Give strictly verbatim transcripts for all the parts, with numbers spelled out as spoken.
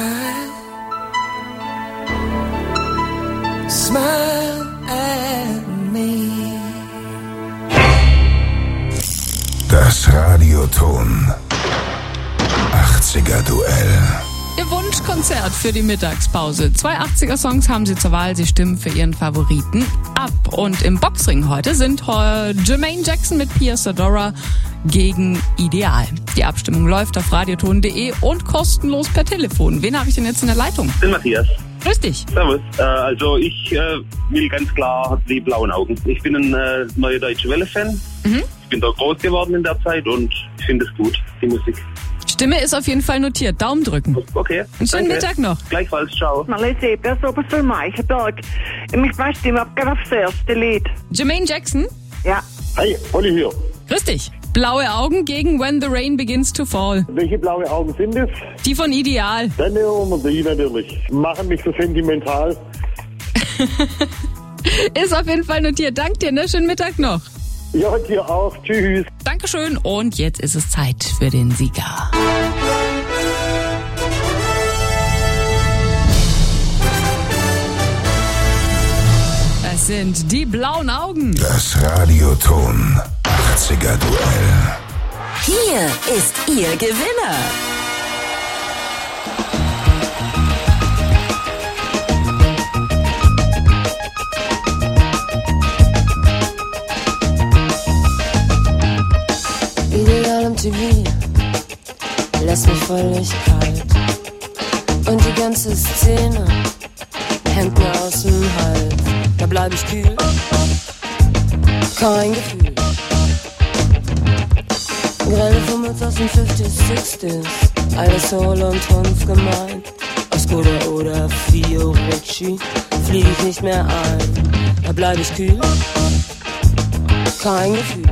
Smile, smile at me. Das Radioton achtziger Duell. Ihr Wunschkonzert für die Mittagspause. Zwei achtziger-Songs haben Sie zur Wahl. Sie stimmen für Ihren Favoriten ab. Und im Boxring heute sind Jermaine Jackson mit Pia Zadora gegen Ideal. Die Abstimmung läuft auf radioton punkt de und kostenlos per Telefon. Wen habe ich denn jetzt in der Leitung? Den Matthias. Grüß dich. Servus. Äh, also ich äh, will ganz klar die blauen Augen. Ich bin ein äh, neuer Deutsche Welle-Fan. Mhm. Ich bin da groß geworden in der Zeit und ich finde es gut, die Musik. Stimme ist auf jeden Fall notiert. Daumen drücken. Okay. Einen schönen Danke. Mittag noch. Gleichfalls, ciao. Marlene Ebers, Oberstall Meichelberg. Ich möchte stimmen gerne aufs erste Lied. Jermaine Jackson. Ja. Hi, Olli hier. Grüß dich. Blaue Augen gegen When the Rain Begins to Fall. Welche blaue Augen sind es? Die von Ideal. Dann nehmen wir die natürlich. Machen mich so sentimental. Ist auf jeden Fall notiert. Dank dir, ne? Schönen Mittag noch. Ja, und dir auch. Tschüss. Dankeschön. Und jetzt ist es Zeit für den Sieger. Es sind die blauen Augen. Das Radioton achtziger Duell. Hier ist Ihr Gewinner. Ideal am T V lässt mich völlig kalt. Und die ganze Szene hängt mir aus dem Hals. Da bleib ich kühl, kein Gefühl. Grelle Fummels aus den fünfziger, sechziger, alles Soul und Hunf gemeint. Auf Skoda oder Fiorucci flieg ich nicht mehr ein. Da bleib ich kühl, kein Gefühl.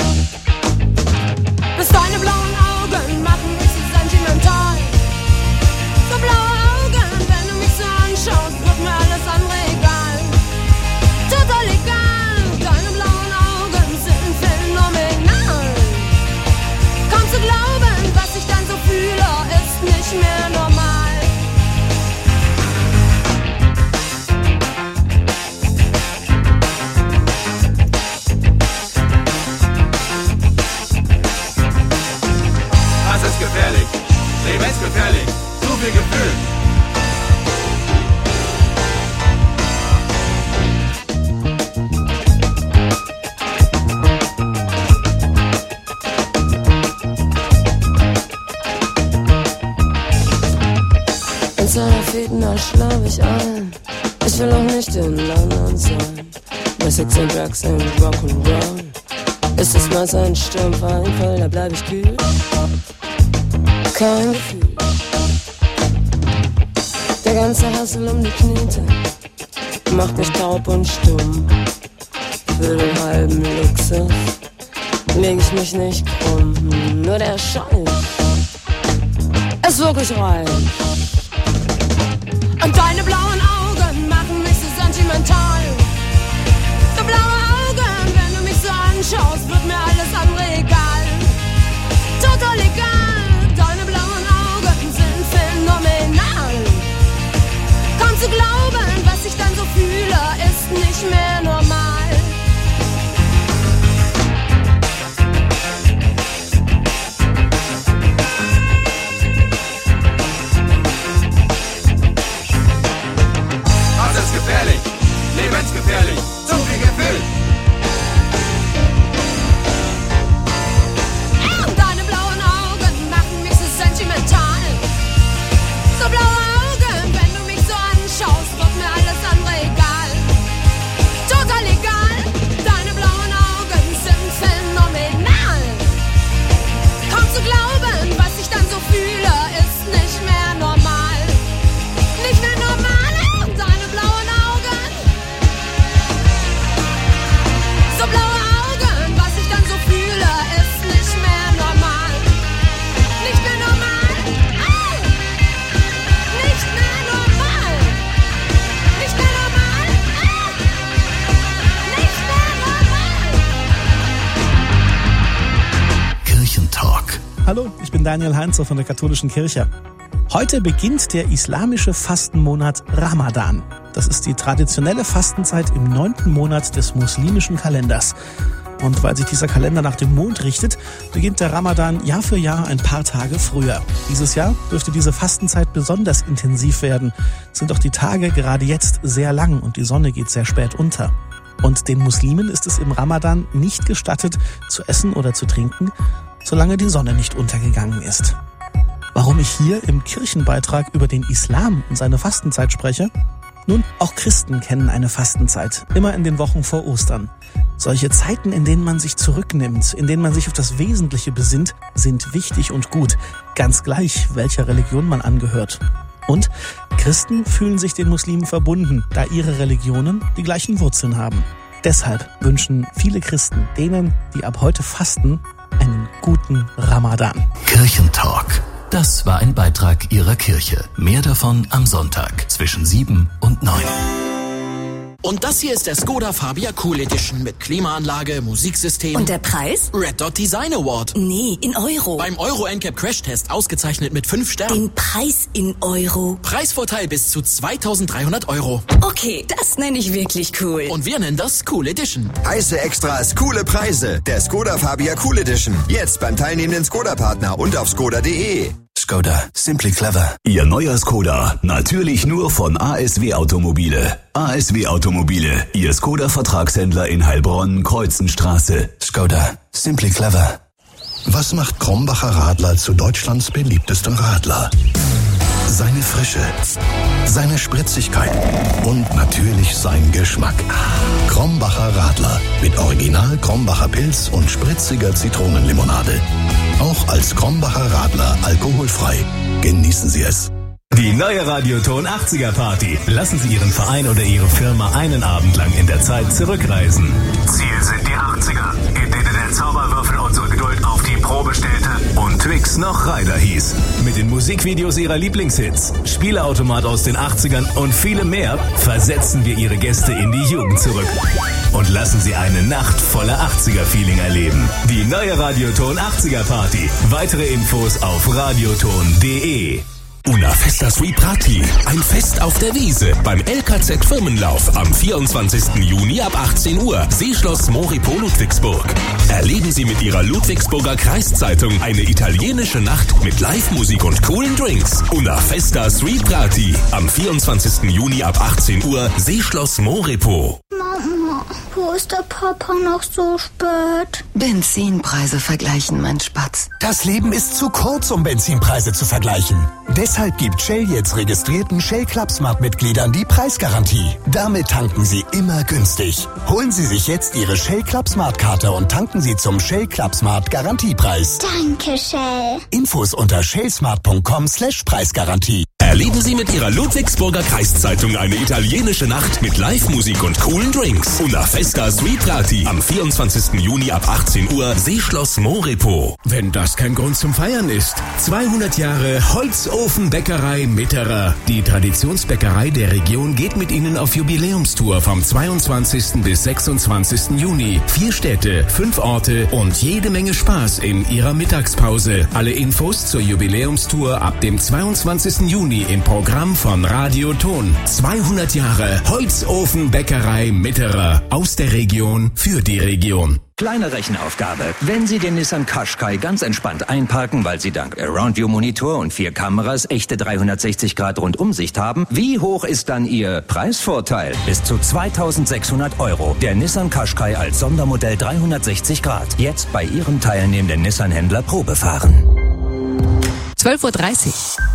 Bis deine blauen Augen machen mich so sentimental. So blaue Augen, wenn du mich so anschaust, wird mir alles andere egal. Total egal, deine blauen Augen sind phänomenal. Kaum zu glauben, was ich dann so fühle, ist nicht mehr normal. Das ist gefährlich, lebensgefährlich, zu viel Gefühl. In seiner Fäden schlaf ich ein. Ich will auch nicht in London sein. Bei Sex and Drugs and Rock'n'Roll ist es mal ein Sturmfall, da bleib ich kühl. Kein Gefühl. Der ganze Hassel um die Knete macht mich taub und stumm. Für den halben Luxus leg ich mich nicht krumm. Nur der Scheiß ist wirklich reich. Und deine blauen Augen machen mich so sentimental. So blaue Augen, wenn du mich so anschaust, wird mir alles andere egal. Total egal, deine blauen Augen sind phänomenal. Kaum zu glauben, was ich dann so fühle, ist nicht mehr normal. Das ist gefährlich, lebensgefährlich, zu viel Gefühl. Deine blauen Augen machen mich so sentimental. So blaue Augen, wenn du mich so anschaust, wird mir alles andere egal. Total egal, deine blauen Augen sind phänomenal. Kaum zu glauben, was ich dann so fühle, ist nicht mehr normal. Nicht mehr normal, deine blauen Augen. So blaue Augen, was ich dann so fühle, ist nicht mehr normal. Nicht mehr normal. Ah! Nicht mehr normal. Nicht mehr normal. Ah! Nicht mehr normal. Kirchentalk. Hallo, ich bin Daniel Heinzer von der Katholischen Kirche. Heute beginnt der islamische Fastenmonat Ramadan. Das ist die traditionelle Fastenzeit im neunten Monat des muslimischen Kalenders. Und weil sich dieser Kalender nach dem Mond richtet, beginnt der Ramadan Jahr für Jahr ein paar Tage früher. Dieses Jahr dürfte diese Fastenzeit besonders intensiv werden. Sind doch die Tage gerade jetzt sehr lang und die Sonne geht sehr spät unter. Und den Muslimen ist es im Ramadan nicht gestattet, zu essen oder zu trinken, solange die Sonne nicht untergegangen ist. Warum ich hier im Kirchenbeitrag über den Islam und seine Fastenzeit spreche? Nun, auch Christen kennen eine Fastenzeit, immer in den Wochen vor Ostern. Solche Zeiten, in denen man sich zurücknimmt, in denen man sich auf das Wesentliche besinnt, sind wichtig und gut, ganz gleich, welcher Religion man angehört. Und Christen fühlen sich den Muslimen verbunden, da ihre Religionen die gleichen Wurzeln haben. Deshalb wünschen viele Christen denen, die ab heute fasten, einen guten Ramadan. Kirchentalk. Das war ein Beitrag Ihrer Kirche. Mehr davon am Sonntag zwischen sieben und neun. Und das hier ist der Skoda Fabia Cool Edition mit Klimaanlage, Musiksystem. Und der Preis? Red Dot Design Award. Nee, in Euro. Beim Euro N C A P Crash Test ausgezeichnet mit fünf Sternen. Den Preis in Euro. Preisvorteil bis zu zweitausenddreihundert Euro. Okay, das nenne ich wirklich cool. Und wir nennen das Cool Edition. Heiße Extras, coole Preise. Der Skoda Fabia Cool Edition. Jetzt beim teilnehmenden Skoda-Partner und auf skoda punkt de. Skoda, simply clever. Ihr neuer Skoda, natürlich nur von A S W Automobile. A S W Automobile, Ihr Skoda-Vertragshändler in Heilbronn, Kreuzenstraße. Skoda, simply clever. Was macht Krombacher Radler zu Deutschlands beliebtestem Radler? Seine Frische, seine Spritzigkeit und natürlich sein Geschmack. Krombacher Radler mit Original Krombacher Pilz und spritziger Zitronenlimonade. Auch als Krombacher Radler alkoholfrei. Genießen Sie es. Die neue Radioton achtziger Party. Lassen Sie Ihren Verein oder Ihre Firma einen Abend lang in der Zeit zurückreisen. Ziel sind die achtziger, in denen der Zauberwürfel unsere Geduld auf die Probe stellte und Twix noch Ryder hieß. Mit den Musikvideos Ihrer Lieblingshits, Spieleautomat aus den achtzigern und vielem mehr versetzen wir Ihre Gäste in die Jugend zurück. Und lassen Sie eine Nacht voller achtziger-Feeling erleben. Die neue Radioton achtziger Party. Weitere Infos auf radioton punkt de. Una Festa Sui Prati, ein Fest auf der Wiese beim L K Z-Firmenlauf am vierundzwanzigsten Juni ab achtzehn Uhr, Seeschloss Moripo Ludwigsburg. Erleben Sie mit Ihrer Ludwigsburger Kreiszeitung eine italienische Nacht mit Live-Musik und coolen Drinks. Una Festa Sui Prati, am vierundzwanzigsten Juni ab achtzehn Uhr, Seeschloss Moripo. Mama, wo ist der Papa noch so spät? Benzinpreise vergleichen, mein Spatz. Das Leben ist zu kurz, um Benzinpreise zu vergleichen. Deshalb gibt Shell jetzt registrierten Shell Club Smart Mitgliedern die Preisgarantie. Damit tanken Sie immer günstig. Holen Sie sich jetzt Ihre Shell Club Smart Karte und tanken Sie zum Shell Club Smart Garantiepreis. Danke, Shell. Infos unter shellsmart punkt com slash Preisgarantie. Erleben Sie mit Ihrer Ludwigsburger Kreiszeitung eine italienische Nacht mit Live-Musik und coolen Drinks. Una Festa Sui Prati am vierundzwanzigsten Juni ab achtzehn Uhr, Seeschloss Moripo. Wenn das kein Grund zum Feiern ist. zweihundert Jahre Holzofenbäckerei Mitterer. Die Traditionsbäckerei der Region geht mit Ihnen auf Jubiläumstour vom zweiundzwanzigsten bis sechsundzwanzigsten Juni. Vier Städte, fünf Orte und jede Menge Spaß in Ihrer Mittagspause. Alle Infos zur Jubiläumstour ab dem zweiundzwanzigsten Juni im Programm von Radio Ton. zweihundert Jahre Holzofenbäckerei Mitterer. Aus der Region für die Region. Kleine Rechenaufgabe. Wenn Sie den Nissan Qashqai ganz entspannt einparken, weil Sie dank Around-View-Monitor und vier Kameras echte dreihundertsechzig Grad Rundumsicht haben, wie hoch ist dann Ihr Preisvorteil? Bis zu zweitausendsechshundert Euro. Der Nissan Qashqai als Sondermodell dreihundertsechzig Grad. Jetzt bei Ihrem teilnehmenden Nissan-Händler Probe fahren. zwölf Uhr dreißig.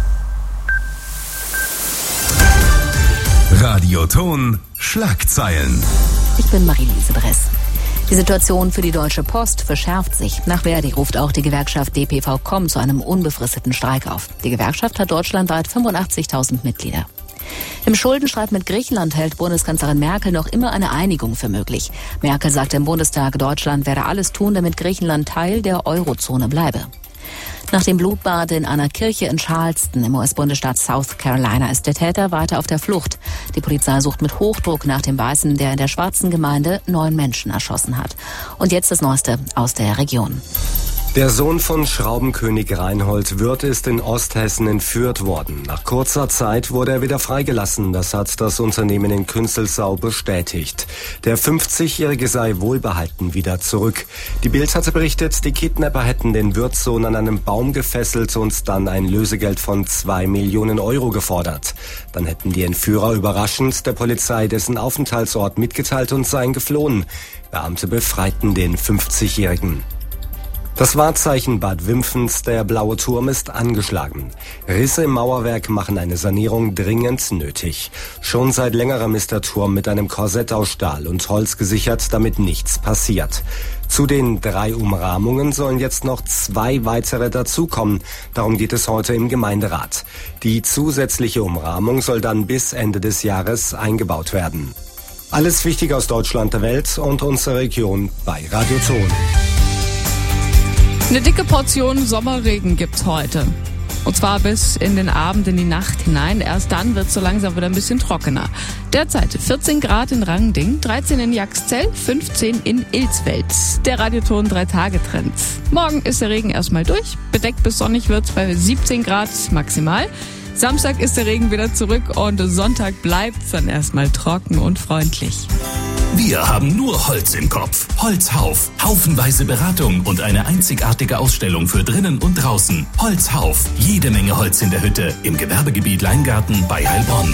Radioton Schlagzeilen. Ich bin Marie-Lise Bress. Die Situation für die Deutsche Post verschärft sich. Nach Verdi ruft auch die Gewerkschaft D P V Com zu einem unbefristeten Streik auf. Die Gewerkschaft hat deutschlandweit fünfundachtzigtausend Mitglieder. Im Schuldenstreit mit Griechenland hält Bundeskanzlerin Merkel noch immer eine Einigung für möglich. Merkel sagte im Bundestag, Deutschland werde alles tun, damit Griechenland Teil der Eurozone bleibe. Nach dem Blutbad in einer Kirche in Charleston im U S-Bundesstaat South Carolina ist der Täter weiter auf der Flucht. Die Polizei sucht mit Hochdruck nach dem Weißen, der in der schwarzen Gemeinde neun Menschen erschossen hat. Und jetzt das Neueste aus der Region. Der Sohn von Schraubenkönig Reinhold Wirth ist in Osthessen entführt worden. Nach kurzer Zeit wurde er wieder freigelassen. Das hat das Unternehmen in Künzelsau bestätigt. Der fünfzigjährige sei wohlbehalten wieder zurück. Die Bild hatte berichtet, die Kidnapper hätten den Wirth-Sohn an einem Baum gefesselt und dann ein Lösegeld von zwei Millionen Euro gefordert. Dann hätten die Entführer überraschend der Polizei dessen Aufenthaltsort mitgeteilt und seien geflohen. Beamte befreiten den fünfzigjährigen. Das Wahrzeichen Bad Wimpfens, der Blaue Turm, ist angeschlagen. Risse im Mauerwerk machen eine Sanierung dringend nötig. Schon seit längerem ist der Turm mit einem Korsett aus Stahl und Holz gesichert, damit nichts passiert. Zu den drei Umrahmungen sollen jetzt noch zwei weitere dazukommen. Darum geht es heute im Gemeinderat. Die zusätzliche Umrahmung soll dann bis Ende des Jahres eingebaut werden. Alles Wichtige aus Deutschland, der Welt und unserer Region bei Radio Ton. Eine dicke Portion Sommerregen gibt's heute. Und zwar bis in den Abend, in die Nacht hinein. Erst dann wird's so langsam wieder ein bisschen trockener. Derzeit vierzehn Grad in Rangding, dreizehn in Jaxzell, fünfzehn in Ilsfeld. Der Radioton drei Tage Trend. Morgen ist der Regen erstmal durch. Bedeckt bis sonnig wird's bei siebzehn Grad maximal. Samstag ist der Regen wieder zurück und Sonntag bleibt's dann erstmal trocken und freundlich. Wir haben nur Holz im Kopf. Holzhauf. Haufenweise Beratung und eine einzigartige Ausstellung für drinnen und draußen. Holzhauf. Jede Menge Holz in der Hütte. Im Gewerbegebiet Leingarten bei Heilbronn.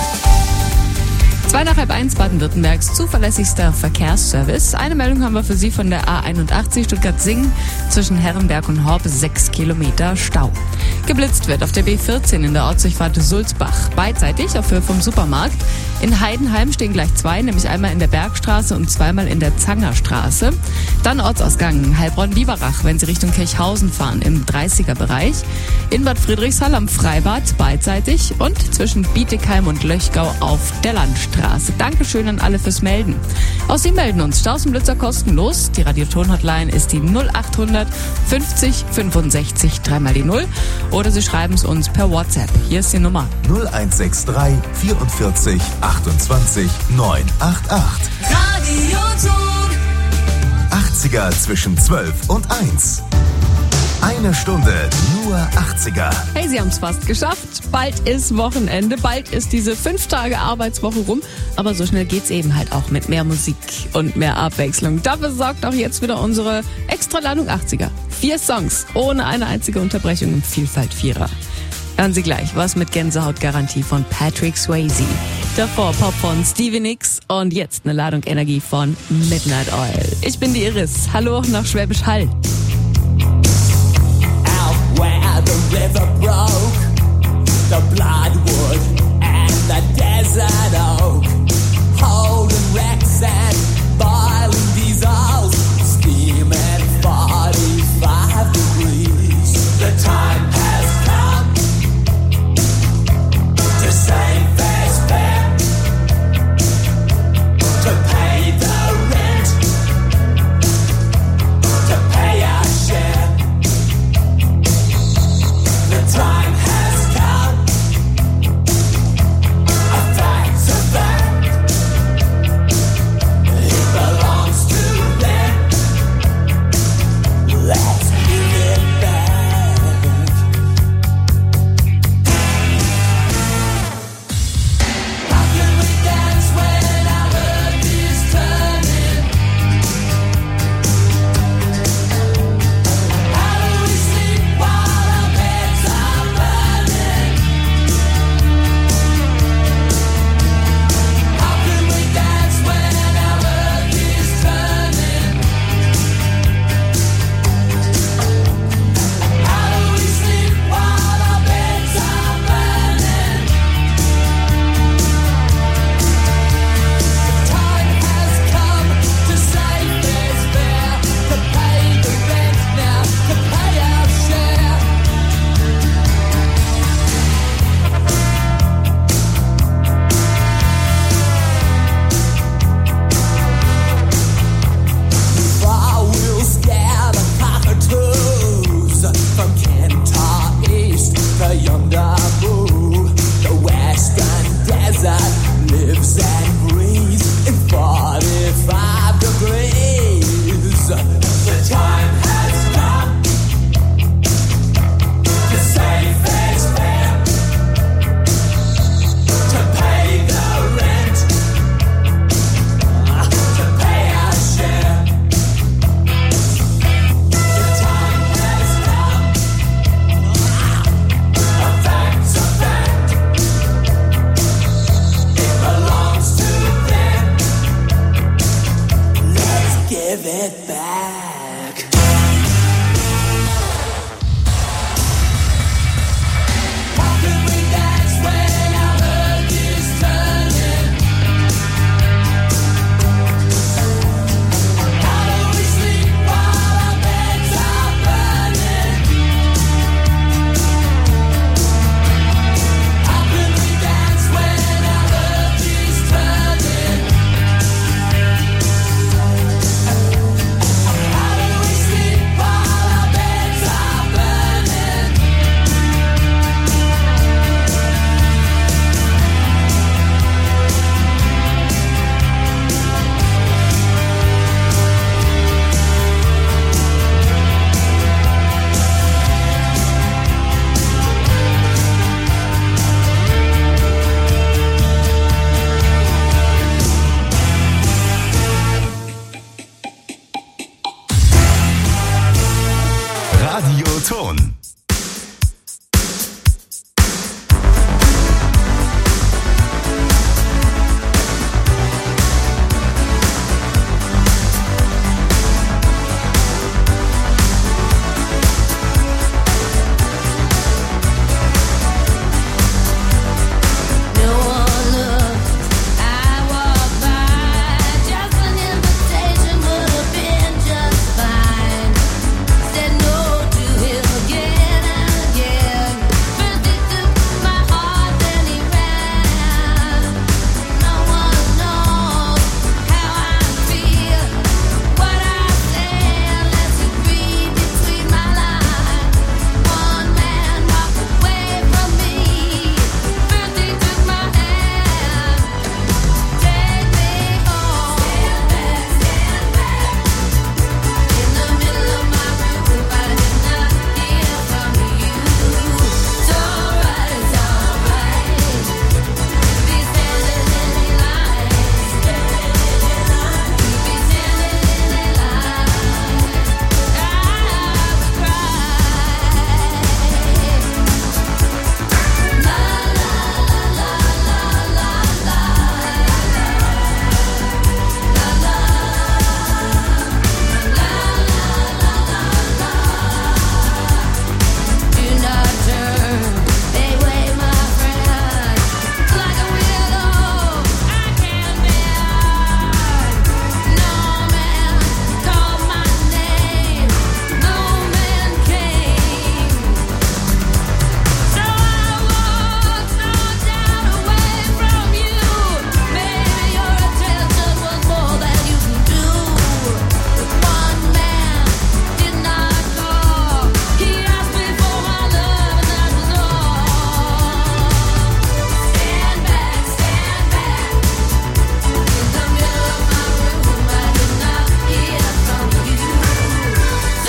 Zwei nach halb eins Baden-Württembergs zuverlässigster Verkehrsservice. Eine Meldung haben wir für Sie von der A einundachtzig Stuttgart-Singen zwischen Herrenberg und Horb, sechs Kilometer Stau. Geblitzt wird auf der B vierzehn in der Ortsdurchfahrt Sulzbach. Beidseitig auf Höhe vom Supermarkt. In Heidenheim stehen gleich zwei, nämlich einmal in der Bergstraße und zweimal in der Zangerstraße. Dann Ortsausgang Heilbronn-Biberach, wenn Sie Richtung Kirchhausen fahren, im dreißiger Bereich. In Bad Friedrichshall am Freibad beidseitig und zwischen Bietigheim und Löchgau auf der Landstraße. Dankeschön an alle fürs Melden. Auch Sie melden uns. Stausenblitzer kostenlos. Die Radioton-Hotline ist die null achthundert fünfzig fünfundsechzig dreimal die null. Oder Sie schreiben es uns per WhatsApp. Hier ist die Nummer. null eins sechs drei vierundvierzig achtundzwanzig neunhundertachtundachtzig. Radioton. achtziger zwischen zwölf und eins. Eine Stunde nur achtziger. Hey, Sie haben es fast geschafft. Bald ist Wochenende, bald ist diese fünf Tage Arbeitswoche rum. Aber so schnell geht's eben halt auch mit mehr Musik und mehr Abwechslung. Dafür sorgt auch jetzt wieder unsere Extraladung achtziger. Vier Songs, ohne eine einzige Unterbrechung im Vielfalt-Vierer. Hören Sie gleich was mit Gänsehautgarantie von Patrick Swayze. Davor Pop von Stevie Nicks und jetzt eine Ladung Energie von Midnight Oil. Ich bin die Iris. Hallo nach Schwäbisch Hall. Where the river broke, the blood would